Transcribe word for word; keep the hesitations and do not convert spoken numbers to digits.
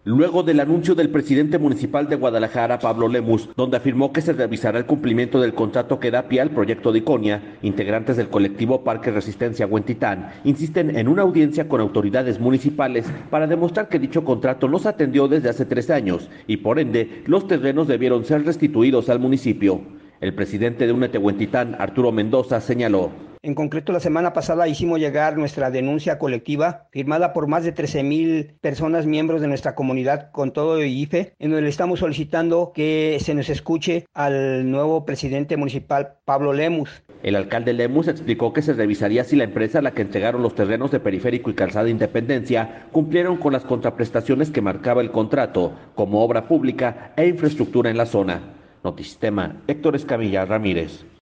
Luego del anuncio del presidente municipal de Guadalajara, Pablo Lemus, donde afirmó que se revisará el cumplimiento del contrato que da pie al proyecto de Iconia, integrantes del colectivo Parque Resistencia Huentitán insisten en una audiencia con autoridades municipales para demostrar que dicho contrato no se atendió desde hace tres años y por ende los terrenos debieron ser restituidos al municipio. El presidente de Únete Huentitán, Arturo Mendoza, señaló: En concreto, la semana pasada hicimos llegar nuestra denuncia colectiva, firmada por más de trece mil personas miembros de nuestra comunidad con todo el I F E, en donde le estamos solicitando que se nos escuche al nuevo presidente municipal, Pablo Lemus. El alcalde Lemus explicó que se revisaría si la empresa a la que entregaron los terrenos de Periférico y Calzada Independencia cumplieron con las contraprestaciones que marcaba el contrato, como obra pública e infraestructura en la zona. Notisistema, Héctor Escamilla Ramírez.